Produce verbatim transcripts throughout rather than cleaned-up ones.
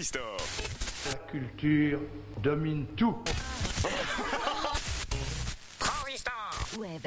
Transistor. La culture domine tout. Transistor Web.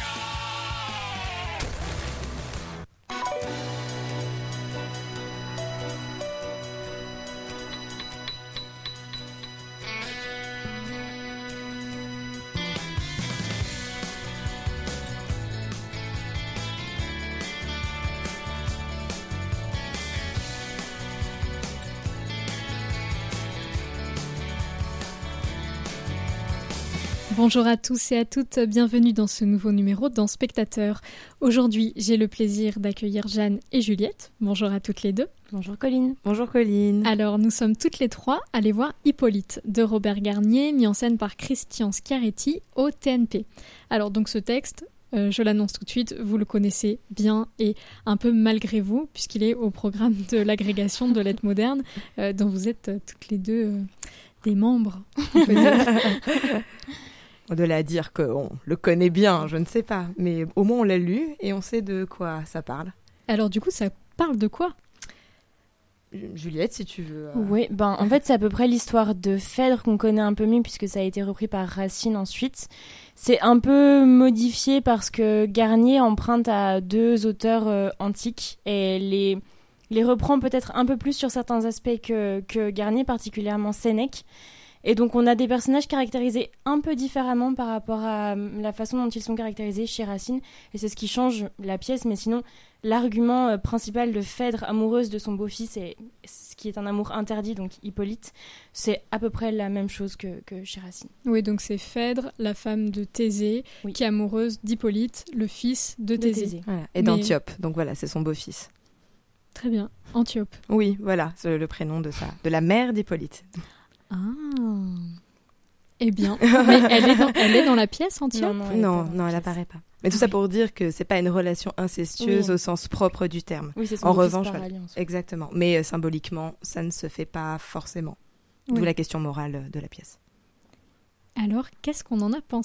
Bonjour à tous et à toutes, bienvenue dans ce nouveau numéro dans Spectateur. Aujourd'hui, j'ai le plaisir d'accueillir Jeanne et Juliette. Bonjour à toutes les deux. Bonjour Colline. Bonjour Colline. Alors, nous sommes toutes les trois allées voir Hippolyte de Robert Garnier, mis en scène par Christian Schiaretti au T N P. Alors, donc ce texte, euh, je l'annonce tout de suite, vous le connaissez bien et un peu malgré vous, puisqu'il est au programme de l'agrégation de l'aide moderne, euh, dont vous êtes euh, toutes les deux euh, des membres, on peut dire. De là à dire qu'on le connaît bien, je ne sais pas. Mais au moins, on l'a lu et on sait de quoi ça parle. Alors du coup, ça parle de quoi ? Juliette, si tu veux... Euh... Oui, ben, en fait, c'est à peu près l'histoire de Phèdre qu'on connaît un peu mieux puisque ça a été repris par Racine ensuite. C'est un peu modifié parce que Garnier emprunte à deux auteurs euh, antiques et les, les reprend peut-être un peu plus sur certains aspects que, que Garnier, particulièrement Sénèque. Et donc, on a des personnages caractérisés un peu différemment par rapport à la façon dont ils sont caractérisés chez Racine. Et c'est ce qui change la pièce. Mais sinon, l'argument principal de Phèdre, amoureuse de son beau-fils, et ce qui est un amour interdit, donc Hippolyte, c'est à peu près la même chose que, que chez Racine. Oui, donc c'est Phèdre, la femme de Thésée, oui. qui est amoureuse d'Hippolyte, le fils de, de Thésée. Thésée. Voilà. Et Mais... d'Antiope. Donc voilà, c'est son beau-fils. Très bien. Antiope. Oui, voilà, c'est le prénom de, sa... de la mère d'Hippolyte. Ah, eh bien, mais elle est dans, elle est dans la pièce Antiope ? Non, non, elle, non, elle apparaît pas. Mais tout oui. ça pour dire que c'est pas une relation incestueuse oui. au sens propre du terme. Oui, c'est son en fils revanche, par alliance. Exactement. Mais euh, symboliquement, ça ne se fait pas forcément. Oui. D'où la question morale de la pièce. Alors, qu'est-ce qu'on en a pensé ?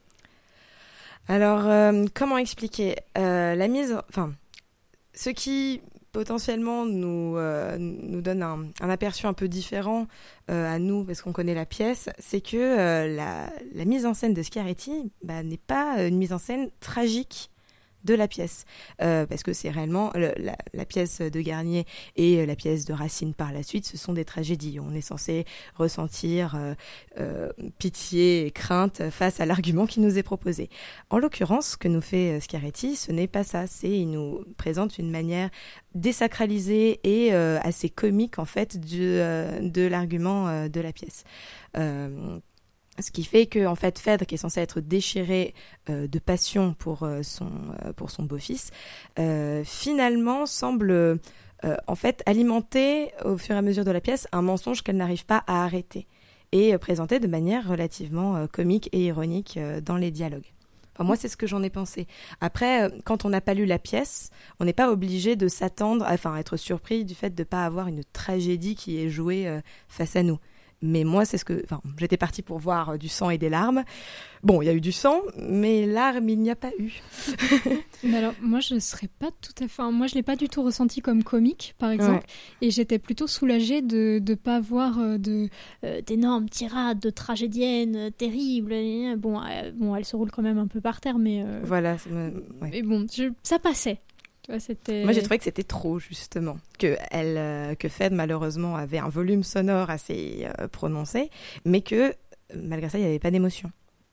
Alors, euh, comment expliquer euh, la mise, enfin, ce qui potentiellement nous, euh, nous donne un, un aperçu un peu différent euh, à nous, parce qu'on connaît la pièce, c'est que euh, la, la mise en scène de Schiaretti bah, n'est pas une mise en scène tragique de la pièce, euh, parce que c'est réellement le, la, la pièce de Garnier et la pièce de Racine par la suite, ce sont des tragédies. On est censé ressentir euh, euh, pitié et crainte face à l'argument qui nous est proposé. En l'occurrence, ce que nous fait Schiaretti, ce n'est pas ça. C'est il nous présente une manière désacralisée et euh, assez comique en fait de, euh, de l'argument euh, de la pièce. Euh, Ce qui fait que en fait, Phèdre, qui est censé être déchiré euh, de passion pour, euh, son, euh, pour son beau-fils, euh, finalement semble euh, en fait alimenter au fur et à mesure de la pièce un mensonge qu'elle n'arrive pas à arrêter et euh, présenter de manière relativement euh, comique et ironique euh, dans les dialogues. Enfin, moi, c'est ce que j'en ai pensé. Après, euh, quand on n'a pas lu la pièce, on n'est pas obligé de s'attendre, enfin, être surpris du fait de ne pas avoir une tragédie qui est jouée euh, face à nous. Mais moi, c'est ce que... Enfin, j'étais partie pour voir du sang et des larmes. Bon, il y a eu du sang, mais larmes, il n'y a pas eu. Mais alors, moi, je ne serais pas tout à fait... Enfin, moi, je ne l'ai pas du tout ressenti comme comique, par exemple. Ouais. Et j'étais plutôt soulagée de ne pas voir de, euh, d'énormes tirades de tragédiennes euh, terribles. Bon, euh, bon, elle se roule quand même un peu par terre, mais... Euh... Voilà. Ouais. Mais bon, je... ça passait. Ouais, c'était... Moi, j'ai trouvé que c'était trop, justement. Que, elle, euh, que Phèdre, malheureusement, avait un volume sonore assez euh, prononcé, mais que, malgré ça, il n'y avait pas d'émotion.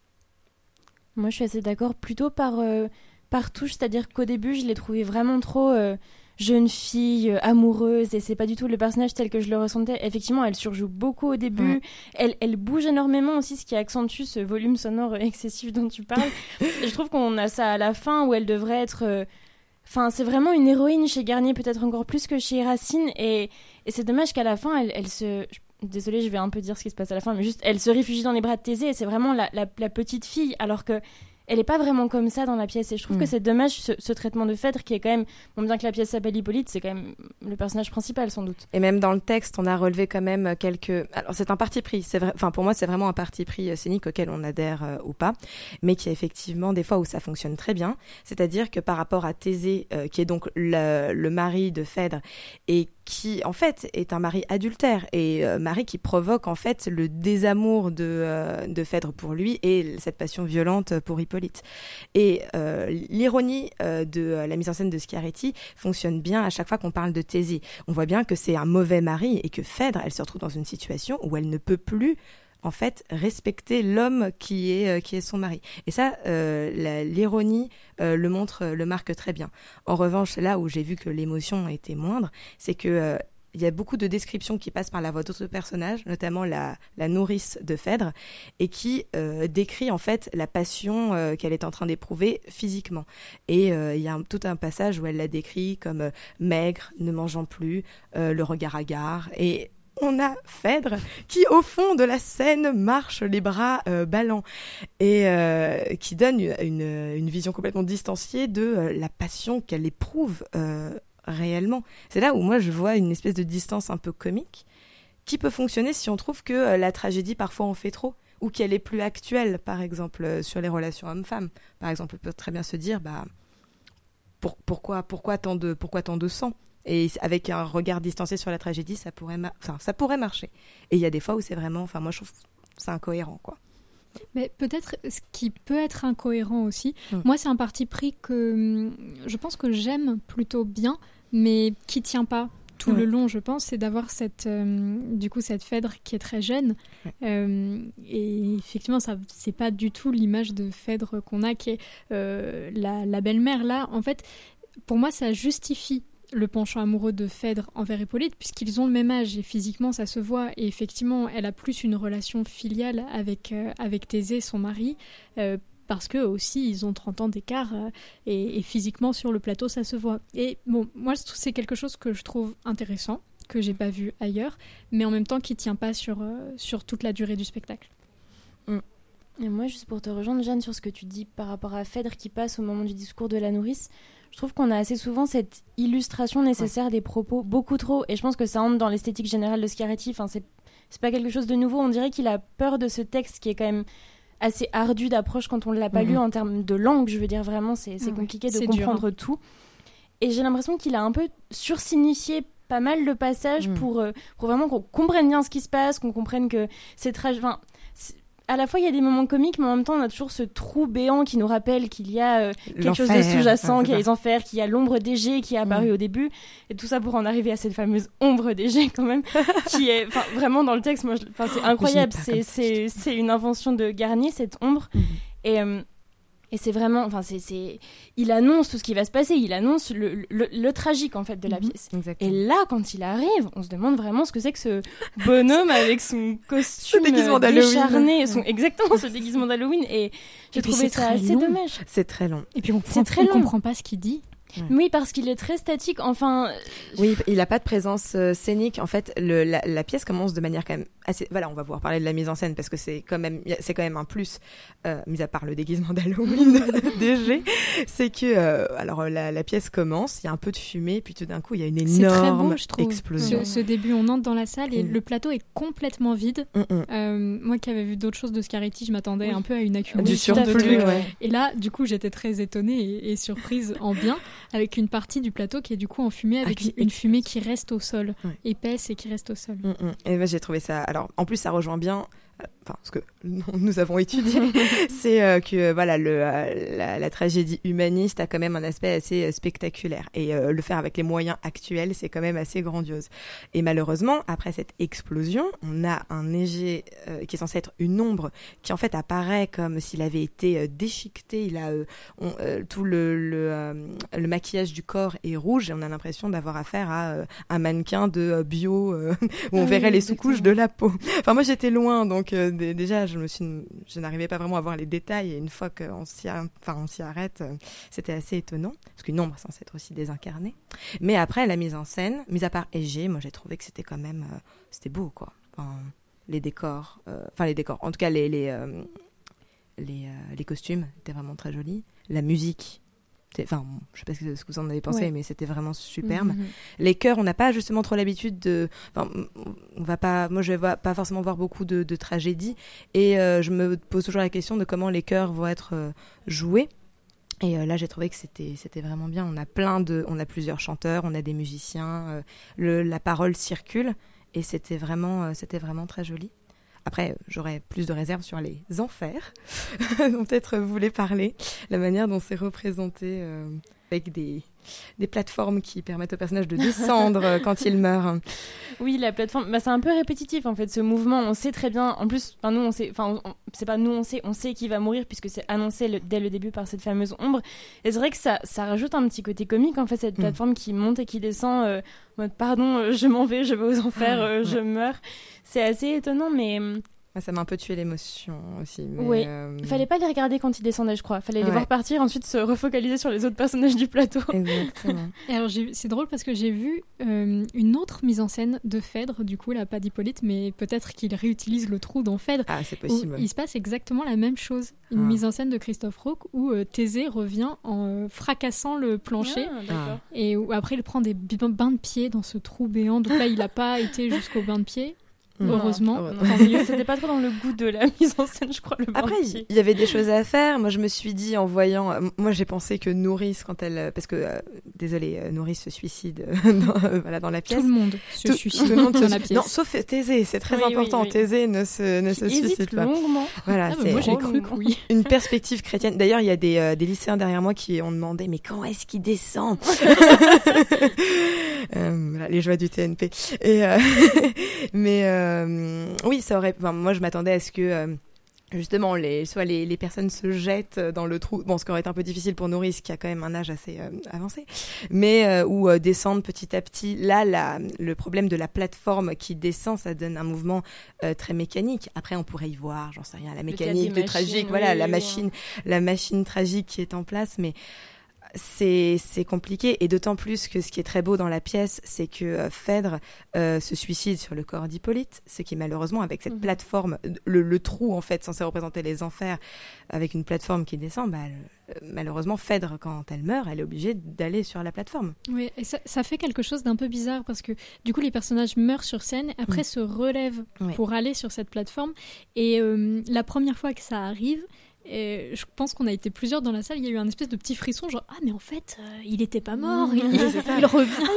Moi, je suis assez d'accord. Plutôt par, euh, par touche, c'est-à-dire qu'au début, je l'ai trouvée vraiment trop euh, jeune fille, euh, amoureuse, et c'est pas du tout le personnage tel que je le ressentais. Effectivement, elle surjoue beaucoup au début. Mmh. Elle, elle bouge énormément aussi, ce qui accentue ce volume sonore excessif dont tu parles. Et je trouve qu'on a ça à la fin, où elle devrait être... Euh, Enfin, c'est vraiment une héroïne chez Garnier, peut-être encore plus que chez Racine. Et, et c'est dommage qu'à la fin, elle, elle se... Désolée, je vais un peu dire ce qui se passe à la fin, mais juste, elle se réfugie dans les bras de Thésée. Et c'est vraiment la, la, la petite fille, alors que elle est pas vraiment comme ça dans la pièce. Et je trouve Mm. que c'est dommage ce, ce traitement de Phèdre qui est quand même, bon, bien que la pièce s'appelle Hippolyte, c'est quand même le personnage principal sans doute. Et même dans le texte, on a relevé quand même quelques. Alors c'est un parti pris. C'est vrai. Enfin pour moi, c'est vraiment un parti pris scénique auquel on adhère euh, ou pas, mais qui a effectivement des fois où ça fonctionne très bien. C'est-à-dire que par rapport à Thésée, euh, qui est donc le, le mari de Phèdre et qui en fait est un mari adultère et euh, mari qui provoque en fait le désamour de euh, de Phèdre pour lui et cette passion violente pour Hippolyte. Et euh, l'ironie euh, de euh, la mise en scène de Schiaretti fonctionne bien à chaque fois qu'on parle de Thésée. On voit bien que c'est un mauvais mari et que Phèdre, elle se retrouve dans une situation où elle ne peut plus en fait respecter l'homme qui est euh, qui est son mari. Et ça, euh, la, l'ironie euh, le montre, le marque très bien. En revanche, là où j'ai vu que l'émotion était moindre, c'est que euh, il y a beaucoup de descriptions qui passent par la voix d'autres personnages, notamment la, la nourrice de Phèdre, et qui euh, décrit en fait la passion euh, qu'elle est en train d'éprouver physiquement. Et euh, il y a un, tout un passage où elle la décrit comme euh, maigre, ne mangeant plus, euh, le regard hagard. Et on a Phèdre qui, au fond de la scène, marche les bras euh, ballants et euh, qui donne une, une, une vision complètement distanciée de euh, la passion qu'elle éprouve euh, réellement. C'est là où moi je vois une espèce de distance un peu comique qui peut fonctionner si on trouve que euh, la tragédie parfois en fait trop ou qu'elle est plus actuelle, par exemple euh, sur les relations hommes-femmes. Par exemple, on peut très bien se dire bah pour, pourquoi pourquoi tant de pourquoi tant de sang. Et avec un regard distancé sur la tragédie, ça pourrait, ma- enfin, ça pourrait marcher. Et il y a des fois où c'est vraiment, enfin moi je trouve que c'est incohérent, quoi. Mais peut-être ce qui peut être incohérent aussi, Mm. moi c'est un parti pris que hum, je pense que j'aime plutôt bien, mais qui tient pas tout Mm. le long, je pense, c'est d'avoir cette, euh, du coup, cette Phèdre qui est très jeune. Ouais. Euh, et effectivement, ça, c'est pas du tout l'image de Phèdre qu'on a, qui est euh, la, la belle-mère. Là, en fait, pour moi, ça justifie le penchant amoureux de Phèdre envers Hippolyte, puisqu'ils ont le même âge et physiquement ça se voit. Et effectivement, elle a plus une relation filiale avec, euh, avec Thésée, son mari, euh, parce qu'eux aussi, ils ont trente ans d'écart euh, et, et physiquement sur le plateau, ça se voit. Et bon, moi, c'est quelque chose que je trouve intéressant, que j'ai pas vu ailleurs, mais en même temps qui tient pas sur, euh, sur toute la durée du spectacle. Et moi, juste pour te rejoindre, Jeanne, sur ce que tu dis par rapport à Phèdre qui passe au moment du discours de la nourrice, je trouve qu'on a assez souvent cette illustration nécessaire ouais. des propos, beaucoup trop, et je pense que ça entre dans l'esthétique générale de Schiaretti. Enfin, c'est, c'est pas quelque chose de nouveau. On dirait qu'il a peur de ce texte qui est quand même assez ardu d'approche quand on ne l'a pas mmh. lu en termes de langue. Je veux dire, vraiment, c'est, c'est mmh. compliqué de c'est comprendre dur, hein. tout. Et j'ai l'impression qu'il a un peu sursignifié pas mal le passage mmh. pour, euh, pour vraiment qu'on comprenne bien ce qui se passe, qu'on comprenne que c'est très... Enfin, c'est... À la fois, il y a des moments comiques, mais en même temps, on a toujours ce trou béant qui nous rappelle qu'il y a euh, quelque L'enfer, chose de sous-jacent, ouais, qu'il y a les enfers, qu'il y a l'ombre d'Égée qui est apparue mmh. au début. Et tout ça pour en arriver à cette fameuse ombre d'Égée, quand même, qui est vraiment dans le texte. Moi, je, c'est incroyable. C'est, c'est, c'est une invention de Garnier, cette ombre. Mmh. Et... Euh, Et c'est vraiment, enfin, c'est, c'est, il annonce tout ce qui va se passer, il annonce le, le, le tragique, en fait, de la mmh, pièce. Exactement. Et là, quand il arrive, on se demande vraiment ce que c'est que ce bonhomme avec son costume décharné, son, exactement, ce déguisement d'Halloween. Et j'ai et trouvé ça assez long. dommage. C'est très long. Et puis on c'est très long. On comprend pas ce qu'il dit. Ouais. Oui, parce qu'il est très statique. Enfin, oui, il a pas de présence euh, scénique. En fait, le, la, la pièce commence de manière quand même assez. Voilà, on va pouvoir parler de la mise en scène parce que c'est quand même, c'est quand même un plus, euh, mis à part le déguisement d'Halloween d'E G, c'est que, euh, alors la, la pièce commence, il y a un peu de fumée, puis tout d'un coup, il y a une énorme c'est très beau, je trouve. explosion. Ce, ce début, on entre dans la salle et mmh. le plateau est complètement vide. Mmh. Euh, moi, qui avais vu d'autres choses de Schiaretti, je m'attendais oui. un peu à une accumulation du surplus. De... Ouais. Et là, du coup, j'étais très étonnée et, et surprise en bien, avec une partie du plateau qui est du coup enfumée avec ah, une, une fumée qui reste au sol, ouais. épaisse et qui reste au sol. Mm, mm. Et moi j'ai trouvé ça. Alors en plus ça rejoint bien. Enfin, ce que nous avons étudié, c'est euh, que voilà, le, euh, la, la tragédie humaniste a quand même un aspect assez euh, spectaculaire. Et euh, le faire avec les moyens actuels, c'est quand même assez grandiose. Et malheureusement, après cette explosion, on a un Égée euh, qui est censé être une ombre, qui en fait apparaît comme s'il avait été euh, déchiqueté. Il a euh, on, euh, tout le, le, euh, le maquillage du corps est rouge et on a l'impression d'avoir affaire à euh, un mannequin de euh, bio euh, où on ah verrait oui, les sous-couches de la peau. Enfin, moi j'étais loin, donc Euh, d- déjà je me suis je n'arrivais pas vraiment à voir les détails et une fois qu'on s'y, a... enfin, on s'y arrête euh, c'était assez étonnant parce qu'une ombre est censée être aussi désincarnée, mais après la mise en scène, mis à part Égée, moi j'ai trouvé que c'était quand même euh, c'était beau quoi, enfin, les décors enfin euh, les décors en tout cas les les, euh, les, euh, les costumes étaient vraiment très jolis. La musique, enfin, je sais pas ce que, ce que vous en avez pensé, ouais. mais c'était vraiment superbe. Mm-hmm. Les chœurs, on n'a pas justement trop l'habitude de... Enfin, on va pas... Moi, je vais pas forcément voir beaucoup de, de tragédies. Et euh, je me pose toujours la question de comment les chœurs vont être euh, joués. Et euh, là, j'ai trouvé que c'était, c'était vraiment bien. On a plein de... On a plusieurs chanteurs, on a des musiciens. Euh, le, la parole circule. Et c'était vraiment, euh, c'était vraiment très joli. Après, j'aurais plus de réserves sur les enfers, dont peut-être vous voulez parler, la manière dont c'est représenté euh, avec des, des plateformes qui permettent au personnage de descendre quand il meurt. Oui, la plateforme, bah, c'est un peu répétitif en fait, ce mouvement. On sait très bien, en plus, nous on sait, enfin, c'est pas nous on sait, on sait qu'il va mourir puisque c'est annoncé le, dès le début par cette fameuse ombre. Et c'est vrai que ça, ça rajoute un petit côté comique en fait, cette plateforme mmh. qui monte et qui descend. Euh, en mode pardon, euh, je m'en vais, je vais aux enfers, euh, ouais. je meurs. C'est assez étonnant, mais. Ça m'a un peu tué l'émotion aussi. Mais oui, euh... il fallait pas les regarder quand ils descendaient, je crois. Il fallait ouais. les voir partir, ensuite se refocaliser sur les autres personnages du plateau. Exactement. Et alors, j'ai... c'est drôle parce que j'ai vu euh, une autre mise en scène de Phèdre, du coup, là, pas d'Hippolyte, mais peut-être qu'il réutilise le trou dans Phèdre. Ah, c'est possible. Il se passe exactement la même chose. Une ah. mise en scène de Christophe Roque où euh, Thésée revient en euh, fracassant le plancher. Ah, et où après, il prend des bains de pied dans ce trou béant. Donc là, il n'a pas été jusqu'au bain de pied. Non, heureusement. Non, c'était pas trop dans le goût de la mise en scène, je crois. Le Après, il y, y avait des choses à faire. Moi, je me suis dit en voyant. Euh, moi, j'ai pensé que Nourrice, quand elle. Parce que, euh, désolée, euh, Nourrice se suicide dans, euh, voilà, dans la pièce. Tout le monde se tout, suicide tout le monde dans se la su... pièce. Non, sauf Thésée, c'est très oui, important. Oui, oui. Thésée ne se, ne se suicide pas. longuement. Voilà, ah, c'est moi, j'ai cru que oui. Une perspective chrétienne. D'ailleurs, il y a des, euh, des lycéens derrière moi qui ont demandé mais quand est-ce qu'il descend euh, voilà, les joies du T N P. Et euh, mais euh, oui, ça aurait. Enfin, moi, je m'attendais à ce que euh, justement, les, soit les, les personnes se jettent dans le trou. Bon, ce qui aurait été un peu difficile pour Nourrice, qui a quand même un âge assez euh, avancé, mais euh, ou euh, descendre petit à petit. Là, la, le problème de la plateforme qui descend, ça donne un mouvement euh, très mécanique. Après, on pourrait y voir, j'en sais rien, la mécanique, le tragique, oui, voilà, oui, la machine, ouais. la machine tragique qui est en place, mais. C'est, c'est compliqué, et d'autant plus que ce qui est très beau dans la pièce, c'est que euh, Phèdre euh, se suicide sur le corps d'Hippolyte, ce qui malheureusement, avec cette mmh. plateforme, le, le trou en fait censé représenter les enfers, avec une plateforme qui descend, bah, le, euh, malheureusement Phèdre, quand elle meurt, elle est obligée d'aller sur la plateforme. Oui, et ça, ça fait quelque chose d'un peu bizarre, parce que du coup les personnages meurent sur scène, après mmh. se relèvent oui. pour aller sur cette plateforme, et euh, la première fois que ça arrive, et je pense qu'on a été plusieurs dans la salle, il y a eu un espèce de petit frisson, genre ah mais en fait euh, il était pas mort, mmh, il, il, il revient, ah,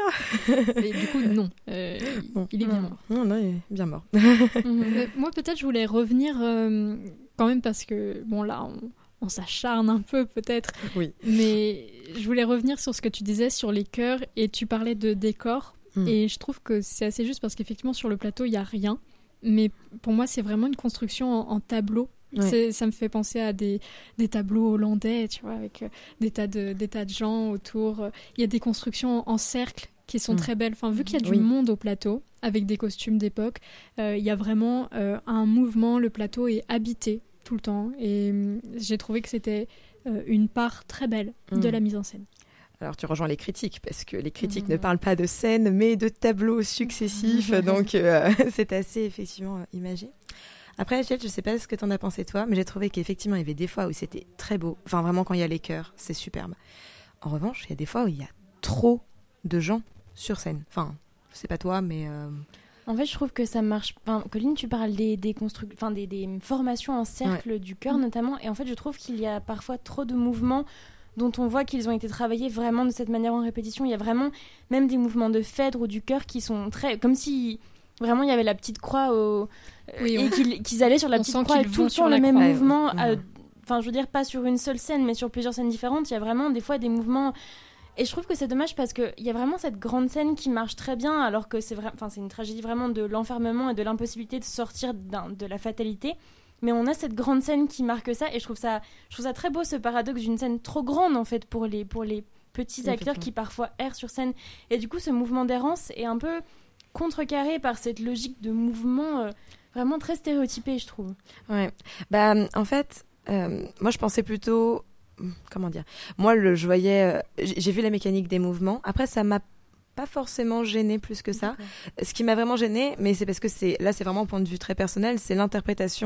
il revient. Mais du coup non, euh, bon, il est bien mort. Non non, il est bien mort. mmh. Moi peut-être je voulais revenir euh, quand même parce que bon là on, on s'acharne un peu peut-être, oui. mais je voulais revenir sur ce que tu disais sur les chœurs et tu parlais de décor mmh. et je trouve que c'est assez juste parce qu'effectivement sur le plateau il y a rien, mais pour moi c'est vraiment une construction en, en tableau. Ouais. C'est, ça me fait penser à des, des tableaux hollandais, tu vois, avec euh, des, tas de, des tas de gens autour. Il y a des constructions en, en cercle qui sont mmh. très belles. Enfin, vu qu'il y a du oui. monde au plateau, avec des costumes d'époque, euh, il y a vraiment euh, un mouvement. Le plateau est habité tout le temps. Et euh, j'ai trouvé que c'était euh, une part très belle mmh. de la mise en scène. Alors tu rejoins les critiques, parce que les critiques mmh. ne parlent pas de scènes, mais de tableaux successifs. Mmh. Donc euh, c'est assez effectivement euh, imagé. Après, Gilles, je sais pas ce que t'en as pensé toi, mais j'ai trouvé qu'effectivement, il y avait des fois où c'était très beau. Enfin, vraiment, quand il y a les chœurs, c'est superbe. En revanche, il y a des fois où il y a trop de gens sur scène. Enfin, je sais pas toi, mais... Euh... En fait, je trouve que ça marche... Enfin, Colline, tu parles des, des, constru... enfin, des, des formations en cercle ouais. du chœur, mmh. notamment. Et en fait, je trouve qu'il y a parfois trop de mouvements dont on voit qu'ils ont été travaillés vraiment de cette manière en répétition. Il y a vraiment même des mouvements de Phèdre ou du chœur qui sont très... Comme si... Vraiment, il y avait la petite croix au... oui, et on... qu'ils, qu'ils allaient sur la on petite croix et tout le temps le même croix, mouvement. Enfin, ouais. euh, je veux dire, pas sur une seule scène, mais sur plusieurs scènes différentes. Il y a vraiment des fois des mouvements... Et je trouve que c'est dommage parce qu'il y a vraiment cette grande scène qui marche très bien, alors que c'est, vra... enfin, c'est une tragédie vraiment de l'enfermement et de l'impossibilité de sortir d'un... de la fatalité. Mais on a cette grande scène qui marque ça, et je trouve ça, je trouve ça très beau, ce paradoxe d'une scène trop grande, en fait, pour les, pour les petits acteurs qui parfois errent sur scène. Et du coup, ce mouvement d'errance est un peu... contrecarré par cette logique de mouvement euh, vraiment très stéréotypée, je trouve. Ouais. Bah, en fait, euh, moi, je pensais plutôt... Comment dire ? Moi, le, je voyais... Euh, j'ai vu la mécanique des mouvements. Après, ça m'a pas forcément gênée plus que ça. D'accord. Ce qui m'a vraiment gênée, mais c'est parce que c'est, là, c'est vraiment un point de vue très personnel, c'est l'interprétation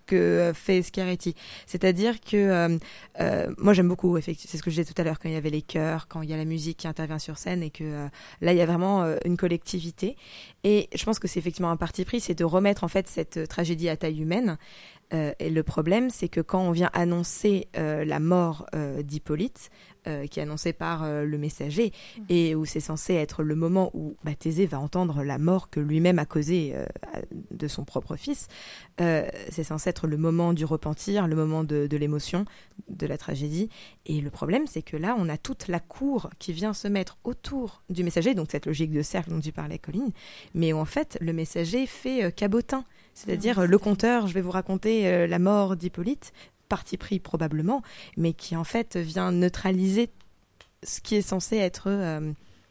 que fait Schiaretti. C'est-à-dire que euh, euh, moi j'aime beaucoup, effectivement, c'est ce que je disais tout à l'heure, quand il y avait les chœurs, quand il y a la musique qui intervient sur scène et que euh, là il y a vraiment euh, une collectivité. Et je pense que c'est effectivement un parti pris, c'est de remettre en fait cette tragédie à taille humaine. Euh, et le problème, c'est que quand on vient annoncer euh, la mort euh, d'Hippolyte, euh, qui est annoncée par euh, le messager, mmh. et où c'est censé être le moment où bah, Thésée va entendre la mort que lui-même a causée euh, de son propre fils, euh, c'est censé être le moment du repentir, le moment de, de l'émotion, de la tragédie. Et le problème, c'est que là, on a toute la cour qui vient se mettre autour du messager, donc cette logique de cercle dont tu parlais, Colline, mais où en fait, le messager fait euh, cabotin. C'est-à-dire, mmh, le conteur, je vais vous raconter euh, la mort d'Hippolyte, parti pris probablement, mais qui en fait vient neutraliser ce qui est censé être euh,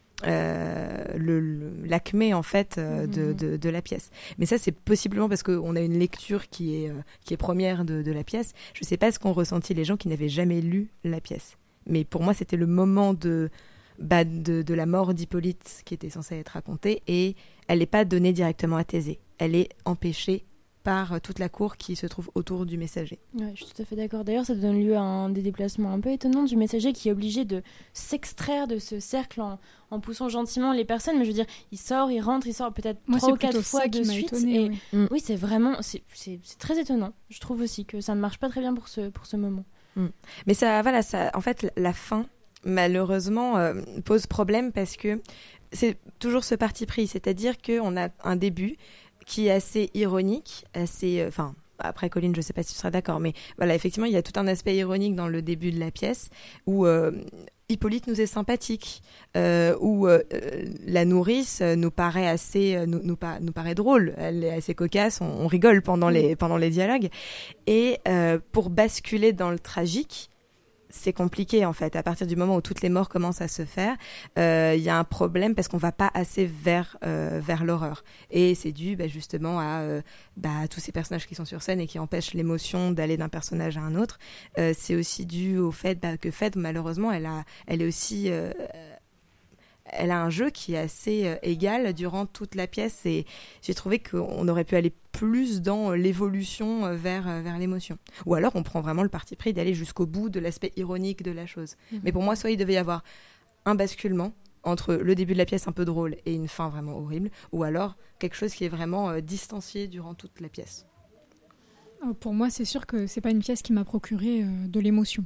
euh, le, le, l'acmé en fait euh, mmh. de, de, de la pièce. Mais ça, c'est possiblement parce qu'on a une lecture qui est, euh, qui est première de, de la pièce. Je ne sais pas ce qu'ont ressenti les gens qui n'avaient jamais lu la pièce. Mais pour moi, c'était le moment de, bah, de, de la mort d'Hippolyte qui était censée être racontée, et elle n'est pas donnée directement à Thésée. Elle est empêchée par toute la cour qui se trouve autour du messager. Ouais, je suis tout à fait d'accord. D'ailleurs, ça donne lieu à un des déplacements un peu étonnants du messager qui est obligé de s'extraire de ce cercle en, en poussant gentiment les personnes. Mais je veux dire, il sort, il rentre, il sort peut-être Moi, trois ou quatre fois de suite. Étonné, et oui. Mm. oui, c'est vraiment, c'est, c'est, c'est très étonnant. Je trouve aussi que ça ne marche pas très bien pour ce, pour ce moment. Mm. Mais ça, voilà, ça, en fait, la fin, malheureusement, euh, pose problème parce que c'est toujours ce parti pris. C'est-à-dire qu'on a un début qui est assez ironique, assez... Enfin, euh, après, Colline, je ne sais pas si tu seras d'accord, mais voilà, effectivement, il y a tout un aspect ironique dans le début de la pièce, où euh, Hippolyte nous est sympathique, euh, où euh, la nourrice nous paraît assez... Euh, nous, nous, pa- nous paraît drôle, elle est assez cocasse, on, on rigole pendant les, pendant les dialogues. Et euh, pour basculer dans le tragique, c'est compliqué en fait. À partir du moment où toutes les morts commencent à se faire, il euh, y a un problème parce qu'on va pas assez vers euh, vers l'horreur. Et c'est dû bah, justement à, euh, bah, à tous ces personnages qui sont sur scène et qui empêchent l'émotion d'aller d'un personnage à un autre. Euh, c'est aussi dû au fait bah, que Phèdre, malheureusement, elle a, elle est aussi euh, elle a un jeu qui est assez euh, égal durant toute la pièce, et j'ai trouvé qu'on aurait pu aller plus dans l'évolution vers, vers l'émotion. Ou alors on prend vraiment le parti pris d'aller jusqu'au bout de l'aspect ironique de la chose. Mmh. Mais pour moi, soit il devait y avoir un basculement entre le début de la pièce un peu drôle et une fin vraiment horrible, ou alors quelque chose qui est vraiment euh, distancié durant toute la pièce. Pour moi, c'est sûr que c'est pas une pièce qui m'a procuré euh, de l'émotion.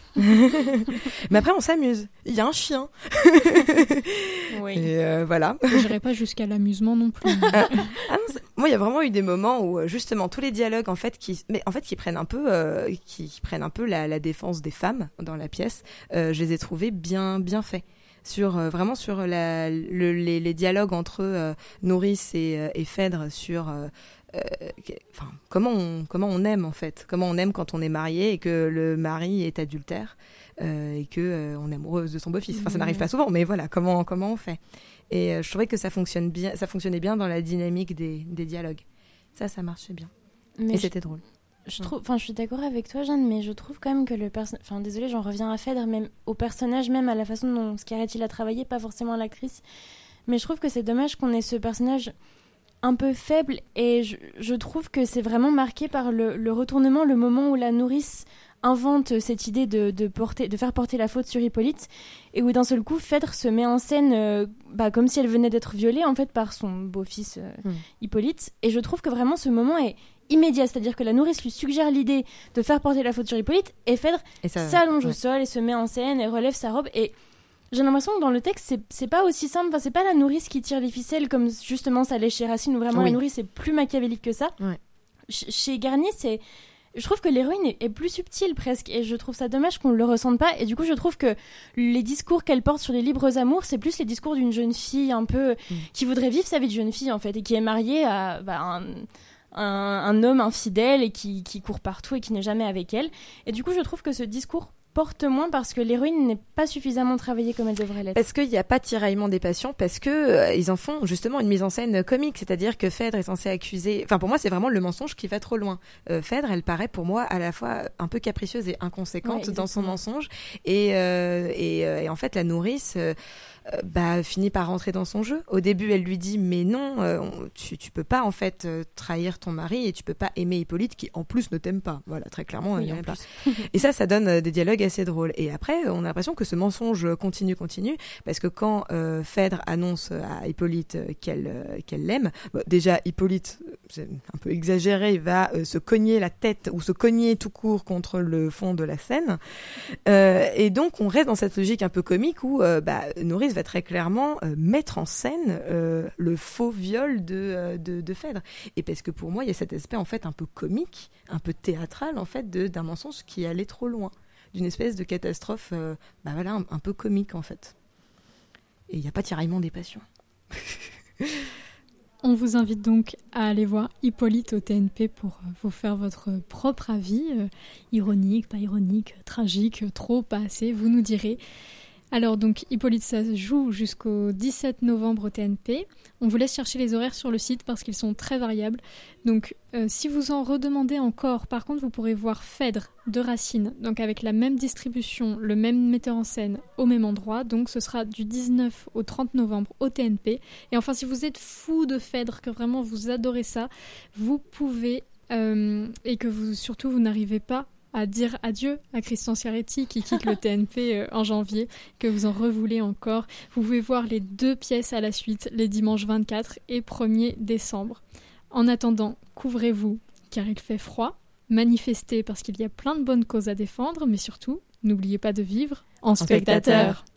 Mais après, on s'amuse. Il y a un chien. Oui. Et euh, voilà. Je n'irai pas jusqu'à l'amusement non plus. ah, ah non, moi, il y a vraiment eu des moments où justement tous les dialogues, en fait, qui, mais en fait, qui prennent un peu, euh, qui, qui prennent un peu la, la défense des femmes dans la pièce. Euh, je les ai trouvés bien, bien faits. Sur euh, vraiment sur la, le, les, les dialogues entre euh, Nourrice et, euh, et Phèdre sur euh, euh, enfin, comment on, comment on aime en fait, comment on aime quand on est marié et que le mari est adultère euh, et que euh, on est amoureuse de son beau-fils. Enfin, ça n'arrive pas souvent, mais voilà, comment comment on fait. Et euh, je trouvais que ça fonctionne bien, ça fonctionnait bien dans la dynamique des, des dialogues. Ça, ça marchait bien. Mais et je... c'était drôle. Je trouve, enfin, je suis d'accord avec toi, Jeanne, mais je trouve quand même que le personnage, enfin, désolée, j'en reviens à Phèdre, même au personnage, même à la façon dont Schiaretti l'a travaillé, pas forcément à l'actrice, mais je trouve que c'est dommage qu'on ait ce personnage un peu faible, et je, je trouve que c'est vraiment marqué par le, le retournement, le moment où la nourrice invente cette idée de, de, porter, de faire porter la faute sur Hippolyte, et où d'un seul coup, Phèdre se met en scène euh, bah, comme si elle venait d'être violée, en fait, par son beau-fils euh, mmh. Hippolyte, et je trouve que vraiment ce moment est immédiat, c'est-à-dire que la nourrice lui suggère l'idée de faire porter la faute sur Hippolyte, et Phèdre et ça, s'allonge ouais. au sol et se met en scène et relève sa robe, et j'ai l'impression que dans le texte c'est, c'est pas aussi simple, enfin, c'est pas la nourrice qui tire les ficelles comme justement ça l'est chez Racine, où vraiment oui. la nourrice est plus machiavélique que ça. Ouais. Ch- chez Garnier, c'est je trouve que l'héroïne est, est plus subtile presque, et je trouve ça dommage qu'on le ressente pas, et du coup je trouve que les discours qu'elle porte sur les libres amours, c'est plus les discours d'une jeune fille un peu mmh. qui voudrait vivre sa vie de jeune fille en fait, et qui est mariée à bah, un Un, un homme infidèle et qui, qui court partout et qui n'est jamais avec elle. Et du coup, je trouve que ce discours porte moins parce que l'héroïne n'est pas suffisamment travaillée comme elle devrait l'être. Parce qu'il n'y a pas de tiraillement des passions, parce que euh, ils en font justement une mise en scène comique, c'est-à-dire que Phèdre est censée accuser... Enfin, pour moi, c'est vraiment le mensonge qui va trop loin. Euh, Phèdre, elle paraît pour moi à la fois un peu capricieuse et inconséquente ouais, dans son mensonge. Et, euh, et, euh, et en fait, la nourrice... Euh, euh, bah, finit par rentrer dans son jeu. Au début, elle lui dit mais non, euh, on, tu, tu peux pas en fait euh, trahir ton mari et tu peux pas aimer Hippolyte qui en plus ne t'aime pas. Voilà, très clairement, Oui, elle en n'aime pas. plus. Et ça, ça donne euh, des dialogues assez drôles. Et après, on a l'impression que ce mensonge continue, continue, parce que quand euh, Phèdre annonce à Hippolyte euh, qu'elle euh, qu'elle l'aime, bah, déjà Hippolyte, c'est un peu exagéré, il va euh, se cogner la tête ou se cogner tout court contre le fond de la scène. Euh, et donc, on reste dans cette logique un peu comique où euh, bah, Norris va très clairement euh, mettre en scène euh, le faux viol de, euh, de, de Phèdre. Et parce que pour moi, il y a cet aspect en fait un peu comique, un peu théâtral en fait de, d'un mensonge qui allait trop loin, d'une espèce de catastrophe euh, bah, voilà, un, un peu comique en fait. Et il n'y a pas tiraillement des passions. On vous invite donc à aller voir Hippolyte au T N P pour vous faire votre propre avis, euh, ironique, pas ironique, tragique, trop, pas assez, vous nous direz. Alors donc Hippolyte, ça se joue jusqu'au dix-sept novembre au T N P. On vous laisse chercher les horaires sur le site parce qu'ils sont très variables. Donc euh, si vous en redemandez encore, par contre vous pourrez voir Phèdre de Racine, donc avec la même distribution, le même metteur en scène, au même endroit. Donc ce sera du dix-neuf au trente novembre au T N P. Et enfin si vous êtes fou de Phèdre, que vraiment vous adorez ça, vous pouvez, euh, et que vous surtout vous n'arrivez pas à dire adieu à Christian Sciaretti qui quitte le T N P euh, en janvier, que vous en revoulez encore. Vous pouvez voir les deux pièces à la suite, les dimanches vingt-quatre et premier décembre. En attendant, couvrez-vous car il fait froid, manifestez parce qu'il y a plein de bonnes causes à défendre, mais surtout, n'oubliez pas de vivre en spectateur.